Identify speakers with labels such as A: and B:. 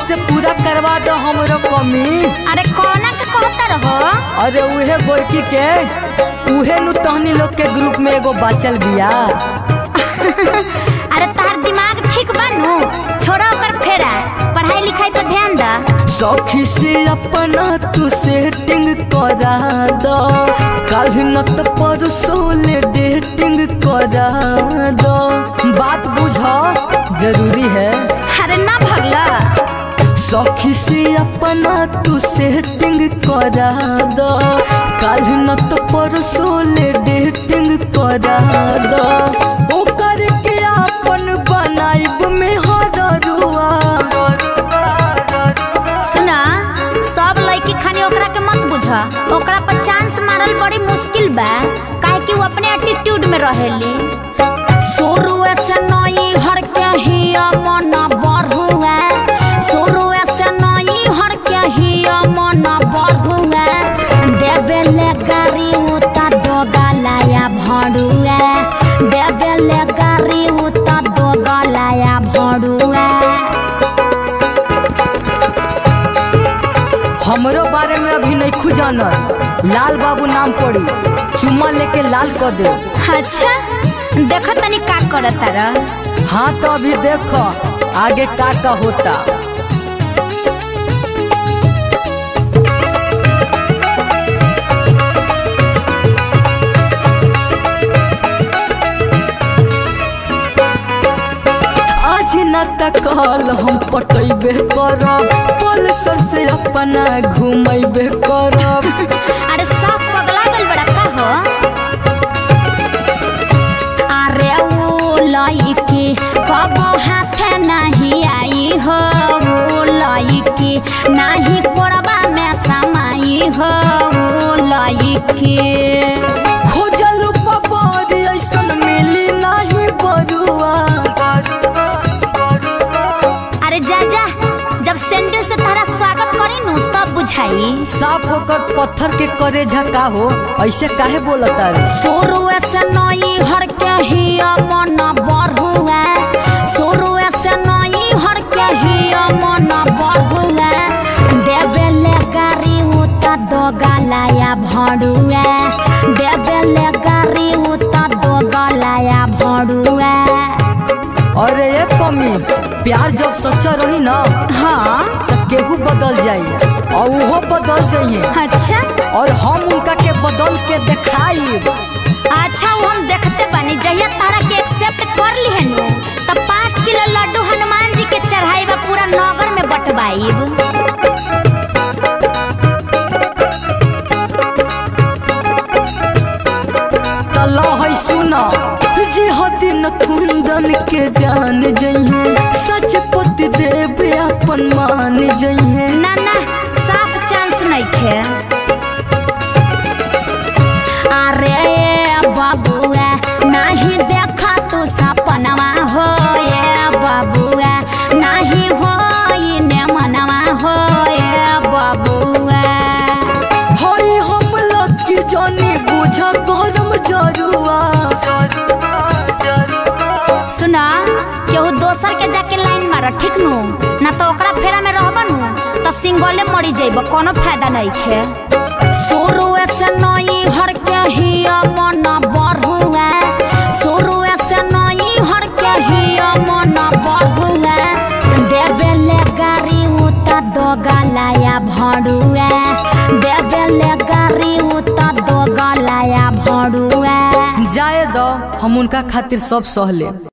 A: से पूरा करवा दो हमरो कमी।
B: अरे कौना के कहता रहो?
A: अरे उहे गोरकी के उहे नु तहनी लोग के ग्रुप में एगो बाचल बिया।
B: अरे तार दिमाग ठीक बानू, छोड़ा ओकर फेरा, पढ़ाई लिखाई पे ध्यान दा।
A: सखी से अपना तू सेटिंग करा दो, कल न तो परसों ले डेटिंग करा दो। बात बुझो जरूरी है।
B: अरे ना भगला।
A: सखी से अपना तू सेटिंग करा दो, कल न तो परसों ले डेटिंग करा दो। ओकर के अपन बनाइब में हररुआ।
B: सुना, सब लड़की खानी ओकरा के मत बुझा, ओकरा पर चांस मारल बड़ी मुश्किल बा, काहे कि वो अपने एटीट्यूड में रहेली। शुरू से नई हर के ही मन बढ़ुआ, शुरू से नई हर के ही मन बढ़ुआ। देवे ले गाड़ी उता दो गलाया भड़ुआ, देवे ले गाड़ी उता दो गलाया भड़ुआ।
A: हमरो बारे में अभी नहीं खुजानल, लाल बाबू नाम पड़ी, चुम्मा लेके लाल कर दे।
B: अच्छा, देखो तनी का करता रह।
A: हाँ तो अभी देखो आगे का होता। आज न तकल हम पटैबे करब, पल्सर से अपना घुमैबे करब।
B: अरे सब पगला गल बड़ा का हो? अरे वो लड़की कब हाथ नहीं आई हो, वो लड़की नहीं कोरबा में समाई हो, वो लड़की
A: खोजल पवारी ऐसन मिली नहीं बरुआ।
B: अरे जा जा, जब सैंडल से तारा स्वागत करी नु तब बुझाई।
A: साफ होकर पत्थर के करे झका हो, ऐसे काहे बोलता रे?
B: शुरू से नई हर के ही मन बढ़ुआ, शुरू से नई हर के ही मन बढ़ुआ। देवे ले गाड़ी उता दो गलाया भड़ुआ, देवे ले गाड़ी उता दो गलाया भड़ुआ।
A: अरे ये कमी, प्यार जब सच्चा रही ना,
B: हाँ
A: तब केहू बदल जाइए और वो बदल जाइए।
B: अच्छा
A: और हम उनका के बदल के दिखाई।
B: अच्छा, वो हम देखते बानी, जहिया तारा के एक्सेप्ट कर ली है नु, तब 5 किलो लड्डू हनुमान जी के चढ़ाई बा, पूरा नगर में बंटवाईब।
A: तला है सुना, जे दिन कुंदन के जान जइहे, सच पति देव अपन मान जइहे।
B: ना ना, साफ चांस नहीं थे। अरे बाबुआ नहीं देखा तू सपनवा हो, ये बाबुआ नहीं हो इने मनवा हो, ये बाबुआ।
A: होई हम लकी जानी बुझा गरम जरुआ।
B: सुना, केहू दोसर के जाके लाइन मार, ठीक नु, ना तो ओकरा फेरा में रहबा नु तो सिंगले मरी जाइब, कोनो फायदा नहीं खे। शुरू से नई हर के ही मन बढ़ुआ, शुरू से नई हर के ही मन बढ़ुआ। देवे ले गाड़ी उता दो गलाया भड़ुआ, देवे ले गाड़ी उता दो गलाया भड़ुआ।
A: जाए दो, हम उनका खातिर सब सह ले।